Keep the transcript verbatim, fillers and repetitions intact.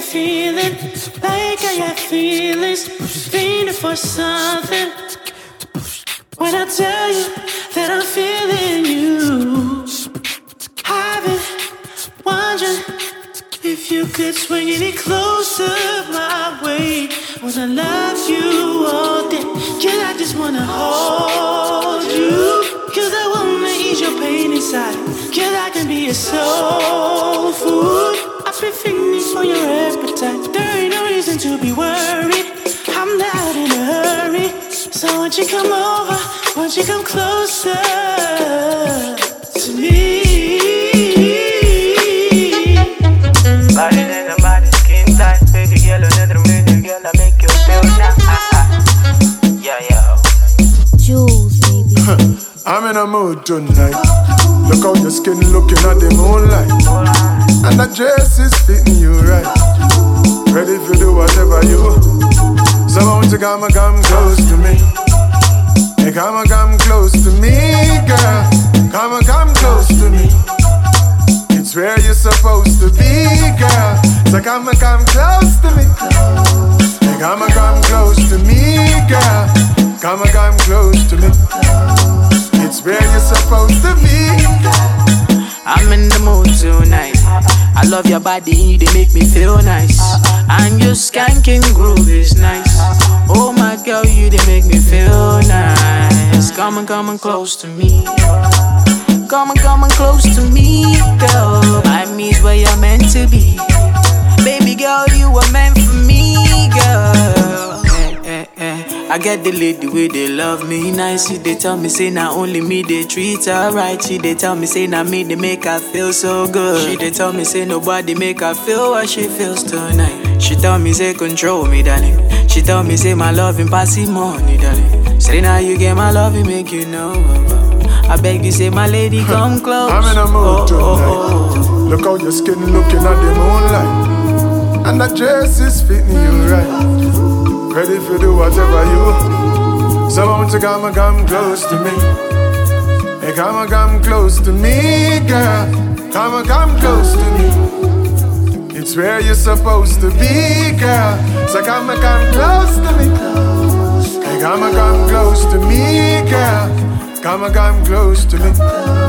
feeling like I got feelings, feeling for something. When I tell you that I'm feeling you, I've been wondering if you could swing any closer my way. Wanna love you all day, girl, I just wanna hold you. Cause I wanna ease your pain inside, girl, I can be a soul food. I've been feeling for your appetite, there ain't no reason to be worried. I'm not in a hurry, so won't you come over, won't you come closer to me? Body in the body, skin tight, baby girl, another minute, girl, I make you feel nice. Yeah, yeah. Jules, baby. I'm in a mood tonight. Look how your skin looking at the moonlight, and that dress is fitting you right. Ready to do whatever you want. So won't you come and come close to me? Hey, come and come close to me, girl. Come and come close to me. It's where you're supposed to be, girl. So come and come close to me. Hey, come and come close to me, girl. Come and come close to me. It's where you're supposed to be. I'm in the mood tonight. I love your body, they make me feel nice. And your skanking groove is nice. Oh my girl, you they make me feel nice. Come and come and close to me. Come and come and close to me, girl. Miami's where you're meant to be. Baby girl, you were meant for me, girl. Eh, eh, eh. I get the lady way they love me nice. She they tell me say not only me they treat her right. She they tell me say not me they make her feel so good. She they tell me say nobody make her feel what she feels tonight. She tell me say control me darling. She tell me say my loving passing money darling. Say now you get my loving make you know. I beg you say my lady come close. I'm in a mood oh, tonight. oh, oh. Look how your skin looking at the moonlight, and that dress is fitting you right. Ready to do whatever you want. So won't you come and come close to me? Hey, come and come close to me, girl. Come and come close to me. It's where you're supposed to be, girl. So come and come close to me. Hey, come and come close to me, girl. Come and come close to me.